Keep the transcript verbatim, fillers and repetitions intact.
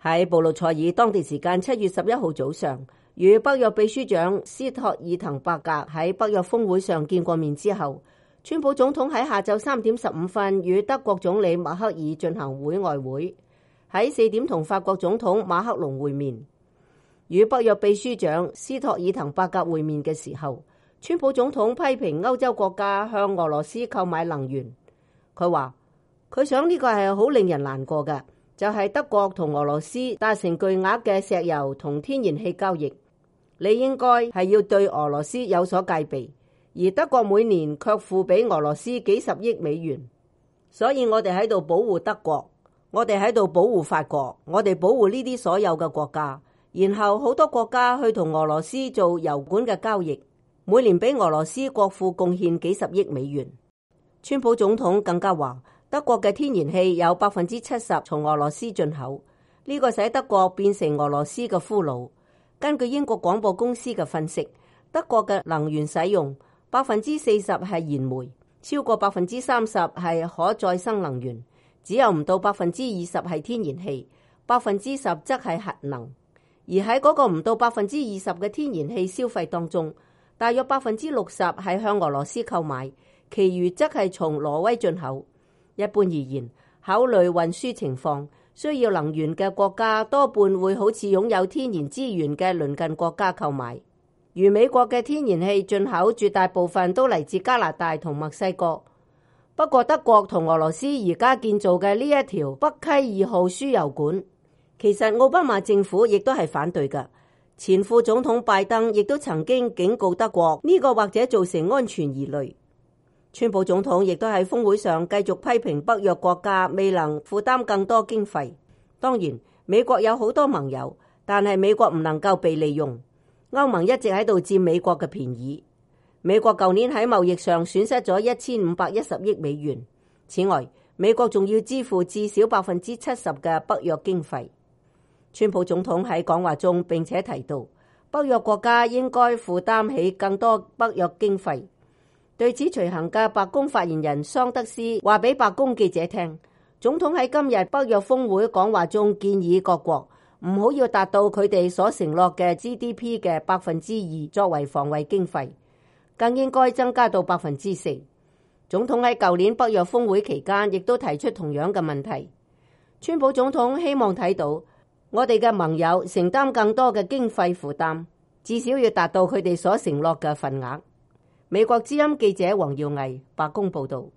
喺布魯塞爾當地時間七月十一號早上，與北約秘書長斯托爾滕伯格喺北約峰會上見過面之後，川普總統喺下晝三點十五分與德國總理默克爾進行會外會，喺四點同法國總統馬克龍會面。與北約秘書長斯托爾滕伯格會面嘅時候，川普總統批評歐洲國家向俄羅斯購買能源。佢話佢想呢個係好令人難過嘅，就係德國同俄羅斯達成巨額嘅石油同天然氣交易。你應該係要對俄羅斯有所戒備，而德國每年卻付俾俄羅斯幾十億美元。所以我哋喺度保護德國，我哋喺度保護法國，我哋保護呢啲所有嘅國家。然後好多國家去同俄羅斯做油管嘅交易，每年俾俄羅斯國庫貢獻幾十億美元。川普總統更加話，德國嘅天然氣有百分之七十從俄羅斯進口，呢個使德國變成俄羅斯嘅俘虜。根據英國廣播公司嘅分析，德國嘅能源使用百分之四十係燃煤，超過百分之三十係可再生能源，只有唔到百分之二十係天然氣，百分之十則係核能。而喺嗰個唔到百分之二十嘅天然氣消費當中，大約百分之六十係向俄羅斯購買，其餘則係從挪威進口。一般而言，考慮運輸情況，需要能源嘅國家多半會好似擁有天然資源嘅鄰近國家購買。如美國嘅天然氣進口絕大部分都嚟自加拿大同墨西哥。不過德國同俄羅斯而家建造嘅呢一條北溪二號輸油管，其實奧巴馬政府亦都係反對㗎。前副總統拜登亦都曾經警告德國，呢個或者造成安全疑慮。川普總統亦都喺峰會上繼續批評北約國家未能負擔更多經費。當然，美國有好多盟友，但係美國唔能夠被利用。歐盟一直喺度佔美國嘅便宜。美國舊年喺貿易上損失咗一千五百一十億美元。此外，美國仲要支付至少百分之七十嘅北約經費。川普總統喺講話中並且提到，北約國家應該負擔起更多北約經費。對此隨行嘅白宮發言人桑德斯話俾白宮記者聽，總統喺今日北約峰會講話中建議各國唔好要達到佢哋所承諾嘅 G D P 嘅百分之二作為防衛經費，更應該增加到百分之四。總統喺舊年北約峰會期間亦都提出同樣嘅問題。川普總統希望睇到我哋嘅盟友承擔更多嘅經費負擔，至少要達到佢哋所承諾嘅份額。美國之音記者黃耀毅，白宮報道。